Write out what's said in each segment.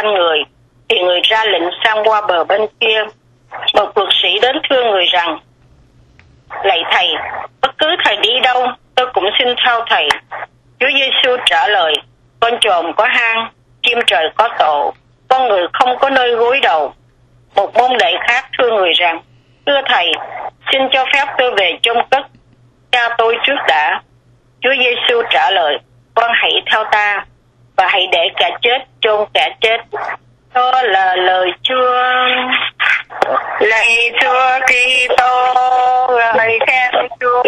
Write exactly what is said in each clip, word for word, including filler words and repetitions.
quanh người, thì người ra lệnh sang qua bờ bên kia. Một luật sĩ đến thưa người rằng: lạy thầy, bất cứ thầy đi đâu, tôi cũng xin theo thầy. Chúa Giêsu trả lời: con trồn có hang, chim trời có tổ, con người không có nơi gối đầu. Một môn đệ khác thưa người rằng: thưa thầy, xin cho phép tôi về chôn cất cha tôi trước đã. Chúa Giêsu trả lời: con hãy theo ta, và hãy để kẻ chết chôn kẻ chết. Đó là lời Chúa. Lạy Chúa Kitô, lạy khen Chúa.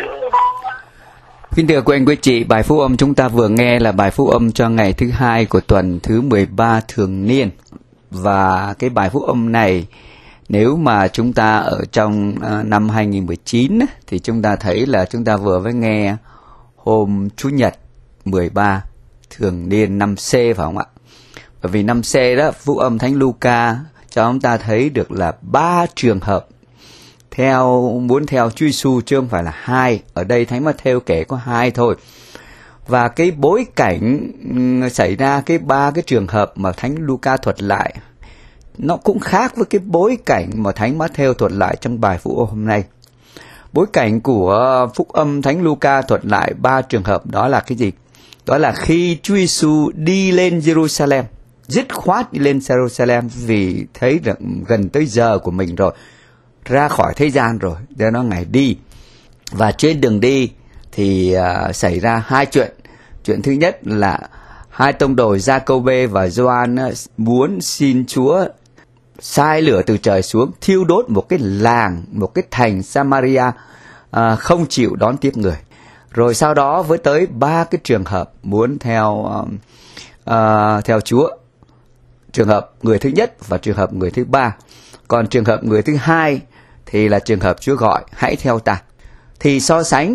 Kính thưa quý anh quý chị, bài phúc âm chúng ta vừa nghe là bài phúc âm cho ngày thứ hai của tuần thứ mười ba thường niên. Và cái bài phúc âm này, nếu mà chúng ta ở trong uh, năm hai nghìn mười chín thì chúng ta thấy là chúng ta vừa mới nghe hôm Chủ nhật mười ba thường niên năm C, phải không ạ? Bởi vì năm C đó, phúc âm Thánh Luca cho chúng ta thấy được là ba trường hợp theo muốn theo Chúa Giêsu, chứ không phải là hai. Ở đây Thánh Matthew kể có hai thôi. Và cái bối cảnh xảy ra cái ba cái trường hợp mà Thánh Luca thuật lại, nó cũng khác với cái bối cảnh mà Thánh Matthew thuật lại trong bài phúc âm hôm nay. Bối cảnh của phúc âm Thánh Luca thuật lại ba trường hợp đó là cái gì? Đó là khi Chúa Giêsu đi lên Jerusalem, dứt khoát đi lên Jerusalem vì thấy rằng gần tới giờ của mình rồi, ra khỏi thế gian rồi, do đó Ngài đi. Và trên đường đi thì uh, xảy ra hai chuyện. Chuyện thứ nhất là hai tông đồ Giacôbê và Gioan muốn xin Chúa sai lửa từ trời xuống thiêu đốt một cái làng, một cái thành Samaria uh, không chịu đón tiếp người. Rồi sau đó với tới ba cái trường hợp muốn theo uh, uh, theo Chúa. Trường hợp người thứ nhất và trường hợp người thứ ba. Còn trường hợp người thứ hai thì là trường hợp Chúa gọi hãy theo ta. Thì so sánh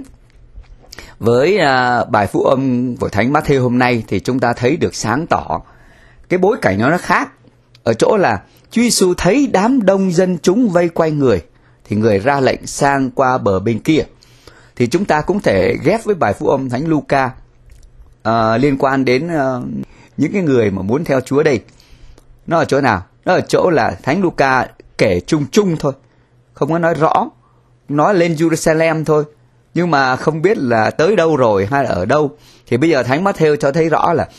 với uh, bài phúc âm của Thánh Matthew hôm nay thì chúng ta thấy được sáng tỏ cái bối cảnh nó nó khác. Ở chỗ là Chúa Giêsu thấy đám đông dân chúng vây quanh người thì người ra lệnh sang qua bờ bên kia. Thì chúng ta cũng thể ghép với bài phúc âm Thánh Luca uh, liên quan đến uh, những cái người mà muốn theo Chúa đây. Nó ở chỗ nào? Nó ở chỗ là Thánh Luca kể chung chung thôi, không có nói rõ, nói lên Jerusalem thôi, nhưng mà không biết là tới đâu rồi hay là ở đâu. Thì bây giờ Thánh Matthew cho thấy rõ là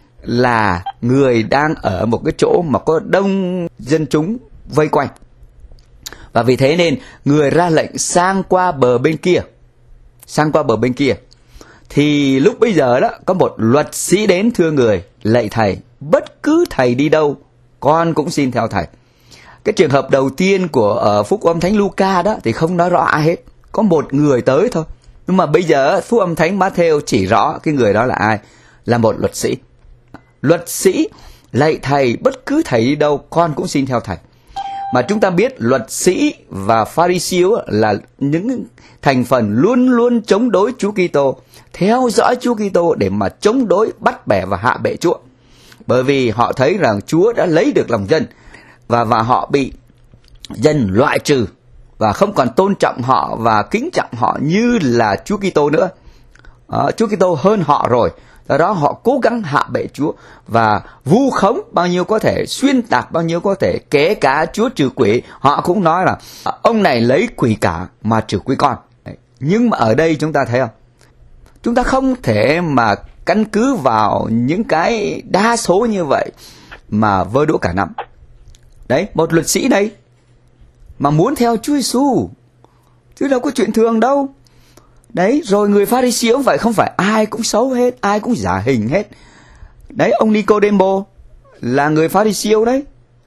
là người đang ở một cái chỗ mà có đông dân chúng vây quanh. Và vì thế nên người ra lệnh sang qua bờ bên kia. Sang qua bờ bên kia. Thì lúc bây giờ đó có một luật sĩ đến thưa người: lạy thầy, bất cứ thầy đi đâu, con cũng xin theo thầy. Cái trường hợp đầu tiên của ở phúc âm Thánh Luca đó thì không nói rõ ai hết, có một người tới thôi. Nhưng mà bây giờ phúc âm Thánh Matthew chỉ rõ cái người đó là ai, là một luật sĩ. Luật sĩ: lạy thầy, bất cứ thầy đi đâu, con cũng xin theo thầy. Mà chúng ta biết luật sĩ và Pha-ri-siêu là những thành phần luôn luôn chống đối Chúa Kitô, theo dõi Chúa Kitô để mà chống đối, bắt bẻ và hạ bệ Chúa. Bởi vì họ thấy rằng Chúa đã lấy được lòng dân và và họ bị dân loại trừ và không còn tôn trọng họ và kính trọng họ như là Chúa Kitô nữa. À, Chúa Kitô hơn họ rồi. Do đó họ cố gắng hạ bệ Chúa và vu khống bao nhiêu có thể, xuyên tạc bao nhiêu có thể, kể cả Chúa trừ quỷ. Họ cũng nói là ông này lấy quỷ cả mà trừ quỷ con. Đấy. Nhưng mà ở đây chúng ta thấy không? Chúng ta không thể mà căn cứ vào những cái đa số như vậy mà vơ đũa cả năm. Đấy, một luật sĩ đây mà muốn theo Chúa Giêsu, chứ đâu có chuyện thường đâu. Đấy, rồi người Pha-ri-siêu cũng vậy, không phải ai cũng xấu hết, ai cũng giả hình hết. Đấy, ông Nicodemo là người Pha-ri-siêu đấy.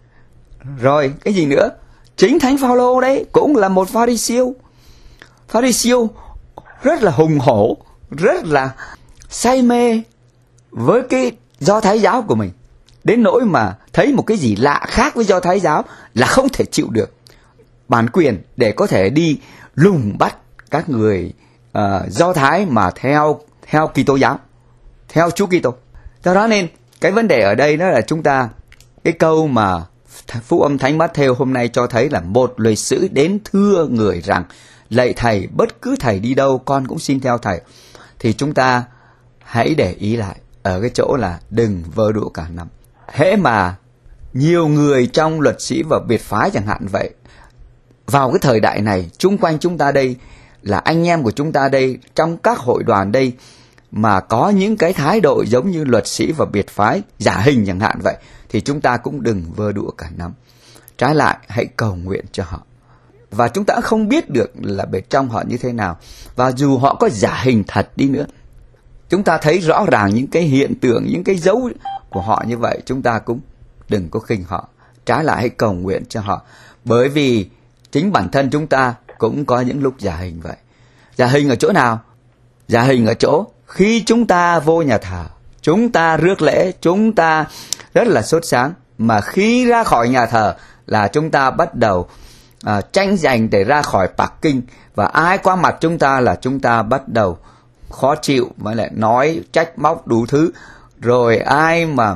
Rồi, cái gì nữa? Chính Thánh Phaolô đấy, cũng là một Pha-ri-siêu. Pha-ri-siêu rất là hùng hổ, rất là say mê với cái Do Thái giáo của mình. Đến nỗi mà thấy một cái gì lạ khác với Do Thái giáo là không thể chịu được. Bản quyền để có thể đi lùng bắt các người uh, Do Thái mà theo theo Kitô giáo, theo Chúa Kitô. Do đó nên cái vấn đề ở đây đó là chúng ta, cái câu mà phúc âm Thánh Matthew hôm nay cho thấy là một lời sứ đến thưa người rằng: lạy thầy, bất cứ thầy đi đâu, con cũng xin theo thầy. Thì chúng ta hãy để ý lại ở cái chỗ là đừng vơ đũa cả nắm. hễ mà nhiều người trong luật sĩ và biệt phái chẳng hạn vậy, vào cái thời đại này, chung quanh chúng ta đây, là anh em của chúng ta đây, trong các hội đoàn đây, mà có những cái thái độ giống như luật sĩ và biệt phái giả hình chẳng hạn vậy, thì chúng ta cũng đừng vơ đũa cả nắm. Trái lại, hãy cầu nguyện cho họ. Và chúng ta không biết được là bên trong họ như thế nào. Và dù họ có giả hình thật đi nữa, chúng ta thấy rõ ràng những cái hiện tượng, những cái dấu của họ như vậy, chúng ta cũng đừng có khinh họ. Trái lại, hãy cầu nguyện cho họ. Bởi vì chính bản thân chúng ta cũng có những lúc giả hình vậy. Giả hình ở chỗ nào? Giả hình ở chỗ khi chúng ta vô nhà thờ, chúng ta rước lễ, chúng ta rất là sốt sáng. Mà khi ra khỏi nhà thờ là chúng ta bắt đầu à, tranh giành để ra khỏi Bắc Kinh. Và ai qua mặt chúng ta là chúng ta bắt đầu khó chịu, mà lại nói trách móc đủ thứ. Rồi ai mà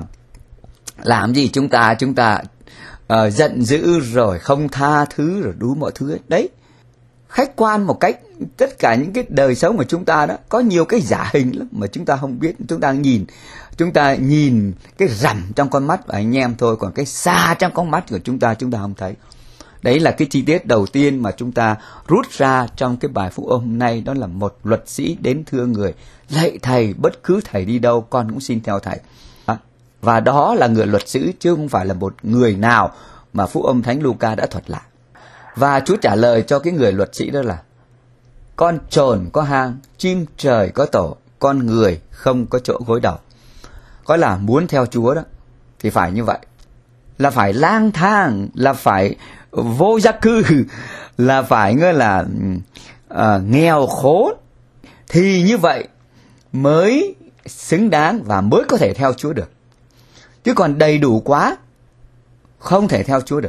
làm gì chúng ta, chúng ta uh, giận dữ rồi không tha thứ rồi đủ mọi thứ ấy. Đấy, khách quan một cách, tất cả những cái đời sống của chúng ta đó, có nhiều cái giả hình lắm mà chúng ta không biết. Chúng ta nhìn, chúng ta nhìn cái rằm trong con mắt của anh em thôi, còn cái xa trong con mắt của chúng ta, chúng ta không thấy. Đấy là cái chi tiết đầu tiên mà chúng ta rút ra trong cái bài phúc âm hôm nay. Đó là một luật sĩ đến thưa người: lạy thầy, bất cứ thầy đi đâu con cũng xin theo thầy. Và đó là người luật sĩ, chứ không phải là một người nào mà phúc âm Thánh Luca đã thuật lại. Và Chúa trả lời cho cái người luật sĩ đó là: con trồn có hang, chim trời có tổ, con người không có chỗ gối đầu. Có là muốn theo Chúa đó thì phải như vậy, là phải lang thang, là phải vô gia cư, là phải ngơi là uh, nghèo khốn, thì như vậy mới xứng đáng và mới có thể theo Chúa được. Chứ còn đầy đủ quá không thể theo Chúa được.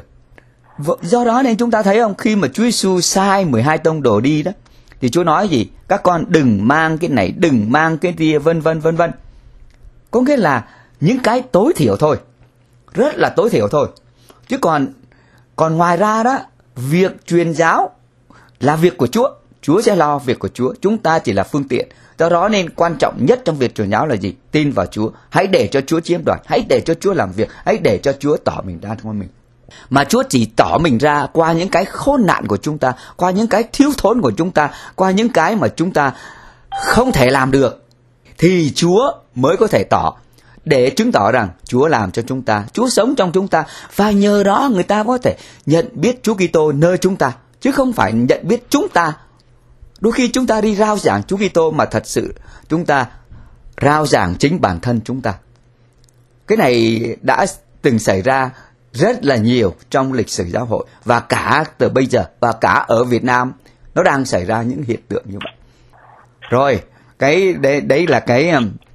Do đó nên chúng ta thấy không, khi mà Chúa Giêsu sai mười hai tông đồ đi đó, thì Chúa nói gì? Các con đừng mang cái này, đừng mang cái kia, vân vân vân vân. Có nghĩa là những cái tối thiểu thôi, rất là tối thiểu thôi. Chứ còn còn ngoài ra đó, việc truyền giáo là việc của Chúa, Chúa sẽ lo việc của Chúa, chúng ta chỉ là phương tiện. Do đó nên quan trọng nhất trong việc truyền giáo là gì? Tin vào Chúa, hãy để cho Chúa chiếm đoạt, hãy để cho Chúa làm việc, hãy để cho Chúa tỏ mình ra cho mình. Mà Chúa chỉ tỏ mình ra qua những cái khốn nạn của chúng ta, qua những cái thiếu thốn của chúng ta, qua những cái mà chúng ta không thể làm được, thì Chúa mới có thể tỏ, để chứng tỏ rằng Chúa làm cho chúng ta, Chúa sống trong chúng ta, và nhờ đó người ta có thể nhận biết Chúa Kitô nơi chúng ta, chứ không phải nhận biết chúng ta. Đôi khi chúng ta đi rao giảng Chúa Kitô mà thật sự chúng ta rao giảng chính bản thân chúng ta. Cái này đã từng xảy ra rất là nhiều trong lịch sử giáo hội, và cả từ bây giờ, và cả ở Việt Nam nó đang xảy ra những hiện tượng như vậy. Rồi, cái đấy, đấy là cái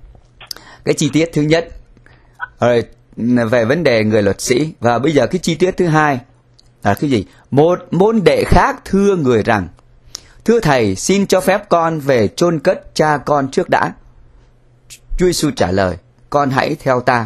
cái chi tiết thứ nhất rồi, về vấn đề người luật sĩ. Và bây giờ cái chi tiết thứ hai là cái gì? Một môn đệ khác thưa người rằng: thưa thầy, xin cho phép con về chôn cất cha con trước đã. Chúa Giêsu trả lời: con hãy theo ta,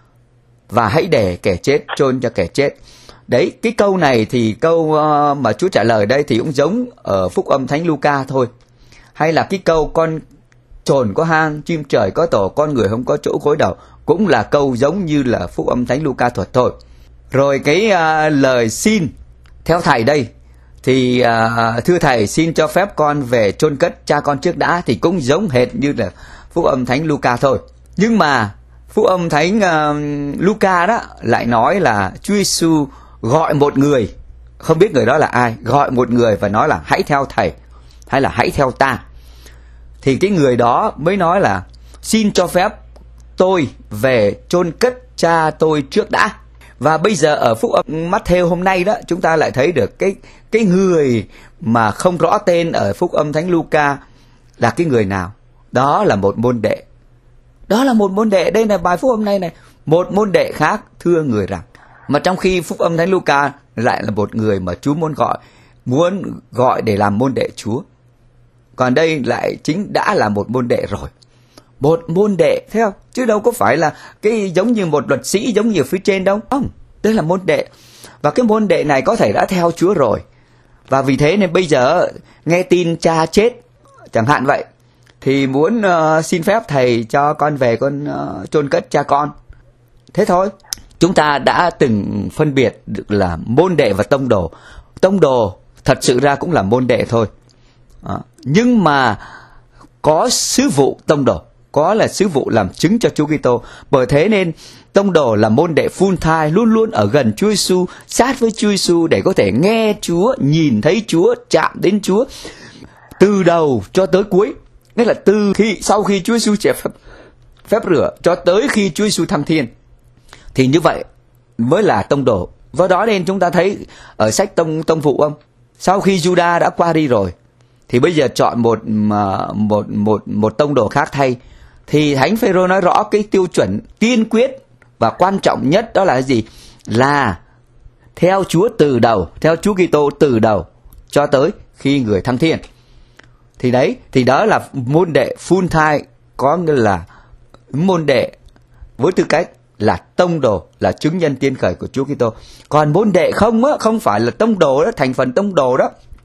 và hãy để kẻ chết chôn cho kẻ chết. Đấy, cái câu này thì câu mà Chúa trả lời đây thì cũng giống ở phúc âm Thánh Luca thôi. Hay là cái câu con trồn có hang, chim trời có tổ, con người không có chỗ gối đầu, cũng là câu giống như là phúc âm Thánh Luca thuật thôi. Rồi cái uh, lời xin theo thầy đây thì uh, thưa thầy, xin cho phép con về chôn cất cha con trước đã, thì cũng giống hệt như là phúc âm Thánh Luca thôi. Nhưng mà phúc âm Thánh uh, Luca đó lại nói là Chúa Giêsu gọi một người, không biết người đó là ai, gọi một người và nói là hãy theo thầy, hay là hãy theo ta. Thì cái người đó mới nói là xin cho phép tôi về chôn cất cha tôi trước đã. Và bây giờ ở phúc âm Matthew hôm nay đó, chúng ta lại thấy được cái cái người mà không rõ tên ở phúc âm Thánh Luca là cái người nào? Đó là một môn đệ. Đó là một môn đệ. Đây là bài phúc âm này này. Một môn đệ khác thưa người rằng. Mà trong khi phúc âm Thánh Luca lại là một người mà Chúa muốn gọi, muốn gọi để làm môn đệ Chúa. Còn đây lại chính đã là một môn đệ rồi. Một môn đệ, thấy không? Chứ đâu có phải là cái giống như một luật sĩ giống như phía trên đâu. Không, đây là môn đệ. Và cái môn đệ này có thể đã theo Chúa rồi. Và vì thế nên bây giờ nghe tin cha chết chẳng hạn vậy, thì muốn uh, xin phép thầy cho con về con uh, chôn cất cha con. Thế thôi. Chúng ta đã từng phân biệt được là môn đệ và tông đồ. Tông đồ thật sự ra cũng là môn đệ thôi. Đó. Nhưng mà có sứ vụ tông đồ, có là sứ vụ làm chứng cho Chúa Kitô. Bởi thế nên tông đồ là môn đệ full time, luôn luôn ở gần Chúa Giêsu, sát với Chúa Giêsu để có thể nghe Chúa, nhìn thấy Chúa, chạm đến Chúa từ đầu cho tới cuối. Nghĩa là từ khi sau khi Chúa Giêsu chịu phép, phép rửa cho tới khi Chúa Giêsu thăng thiên. Thì như vậy mới là tông đồ. Do đó nên chúng ta thấy ở sách tông tông phụ ông, sau khi Juda đã qua đi rồi thì bây giờ chọn một một một một tông đồ khác thay. Thì Thánh Phêrô nói rõ cái tiêu chuẩn tiên quyết và quan trọng nhất đó là cái gì? Là theo Chúa từ đầu, theo Chúa Kitô từ đầu cho tới khi người thăng thiên. Thì đấy, thì đó là môn đệ full time, có nghĩa là môn đệ với tư cách là tông đồ, là chứng nhân tiên khởi của Chúa Kitô. Còn môn đệ không á, không phải là tông đồ đó, thành phần tông đồ đó,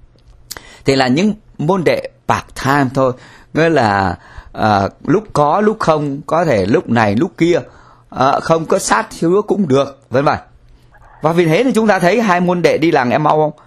thì là những môn đệ part time thôi, nghĩa là à, lúc có lúc không, có thể lúc này lúc kia, à, không có sát Chúa cũng được, vân vân. Và vì thế thì chúng ta thấy hai môn đệ đi làng Em-mau không?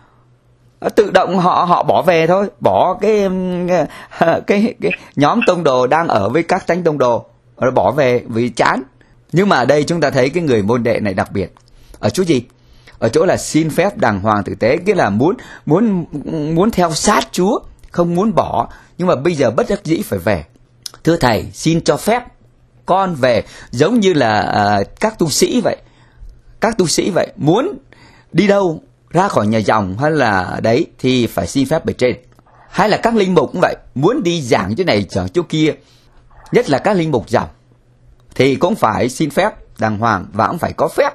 Tự động họ họ bỏ về thôi, bỏ cái cái cái, cái nhóm tông đồ đang ở với các thánh tông đồ, rồi bỏ về vì chán. Nhưng mà ở đây chúng ta thấy cái người môn đệ này đặc biệt ở chỗ gì? Ở chỗ là xin phép đàng hoàng tử tế, nghĩa là muốn muốn muốn theo sát Chúa, không muốn bỏ, nhưng mà bây giờ bất đắc dĩ phải về. Thưa thầy, xin cho phép con về, giống như là uh, các tu sĩ vậy. Các tu sĩ vậy, muốn đi đâu ra khỏi nhà dòng hay là đấy thì phải xin phép bề trên. Hay là các linh mục cũng vậy, muốn đi giảng chỗ này giảng chỗ kia, nhất là các linh mục dòng, thì cũng phải xin phép đàng hoàng và cũng phải có phép.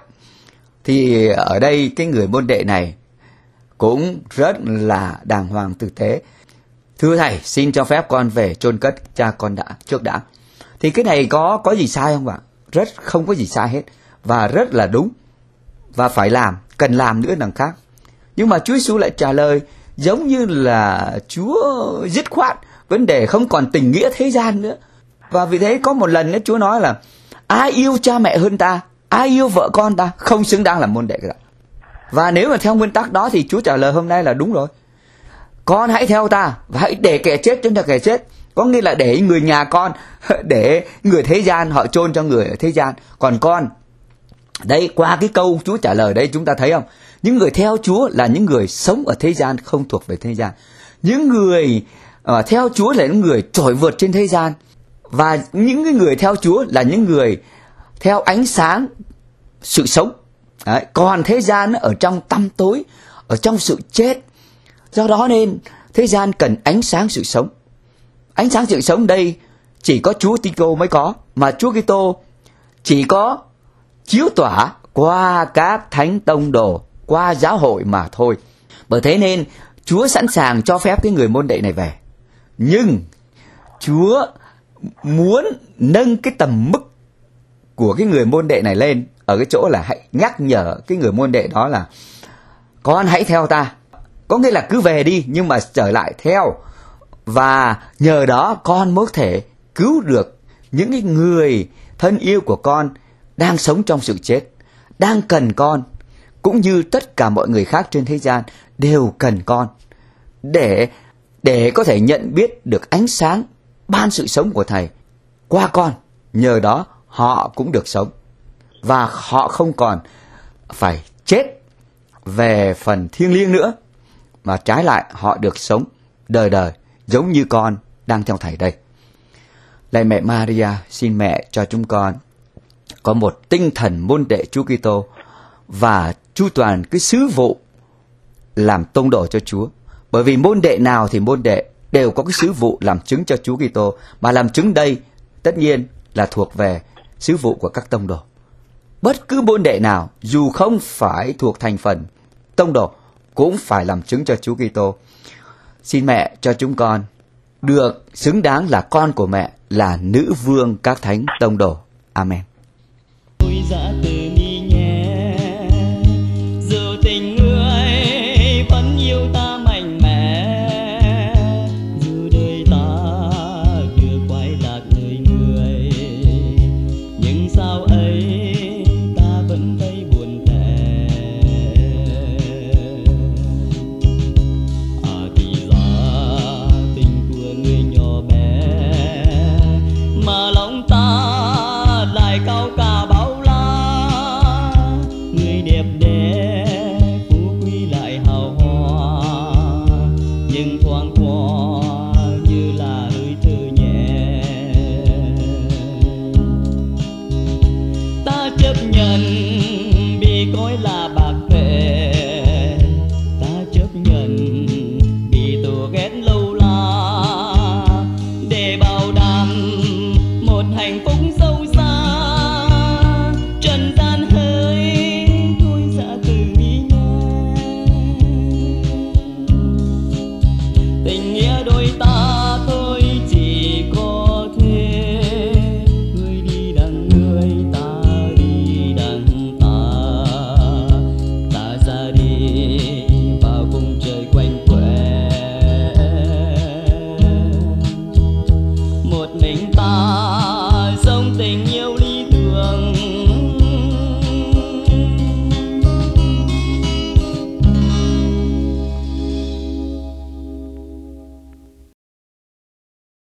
Thì ở đây cái người môn đệ này cũng rất là đàng hoàng tử tế. Thưa thầy, xin cho phép con về chôn cất cha con đã trước đã. Thì cái này có có gì sai không ạ? Rất không có gì sai hết, và rất là đúng, và phải làm, cần làm nữa đằng khác. Nhưng mà Chúa Giêsu lại trả lời giống như là Chúa dứt khoát vấn đề, không còn tình nghĩa thế gian nữa. Và vì thế có một lần nữa Chúa nói là ai yêu cha mẹ hơn ta, ai yêu vợ con ta, không xứng đáng là môn đệ cả. Và nếu mà theo nguyên tắc đó thì Chúa trả lời hôm nay là đúng rồi. Con hãy theo ta và hãy để kẻ chết chôn cho kẻ chết. Có nghĩa là để người nhà con, để người thế gian họ chôn cho người ở thế gian. Còn con, đây qua cái câu Chúa trả lời đây chúng ta thấy không? Những người theo Chúa là những người sống ở thế gian, không thuộc về thế gian. Những người uh, theo Chúa là những người trội vượt trên thế gian. Và những người theo Chúa là những người theo ánh sáng sự sống. Đấy. Còn thế gian ở trong tăm tối, ở trong sự chết. Do đó nên thế gian cần ánh sáng sự sống. Ánh sáng sự sống đây chỉ có Chúa Kitô mới có, mà Chúa Kitô chỉ có chiếu tỏa qua các thánh tông đồ, qua giáo hội mà thôi. Bởi thế nên Chúa sẵn sàng cho phép cái người môn đệ này về. Nhưng Chúa muốn nâng cái tầm mức của cái người môn đệ này lên ở cái chỗ là hãy nhắc nhở cái người môn đệ đó là con hãy theo ta. Có nghĩa là cứ về đi nhưng mà trở lại theo. Và nhờ đó con mới có thể cứu được những cái người thân yêu của con đang sống trong sự chết, đang cần con, cũng như tất cả mọi người khác trên thế gian đều cần con để để có thể nhận biết được ánh sáng ban sự sống của Thầy qua con. Nhờ đó họ cũng được sống và họ không còn phải chết về phần thiêng liêng nữa, mà trái lại họ được sống đời đời giống như con đang theo Thầy đây. Lạy mẹ Maria, xin mẹ cho chúng con có một tinh thần môn đệ Chúa Kitô và chu toàn cái sứ vụ làm tông đồ cho Chúa. Bởi vì môn đệ nào thì môn đệ đều có cái sứ vụ làm chứng cho Chúa Kitô, mà làm chứng đây tất nhiên là thuộc về sứ vụ của các tông đồ. Bất cứ môn đệ nào dù không phải thuộc thành phần tông đồ cũng phải làm chứng cho Chúa Kitô. Xin mẹ cho chúng con được xứng đáng là con của mẹ, là nữ vương các thánh tông đồ. Amen. Ôi dạ từ mi nhé, dù tình người vẫn yêu ta mạnh mẽ, dù đời ta đưa quay lạc người người, nhưng sao ấy nói là bà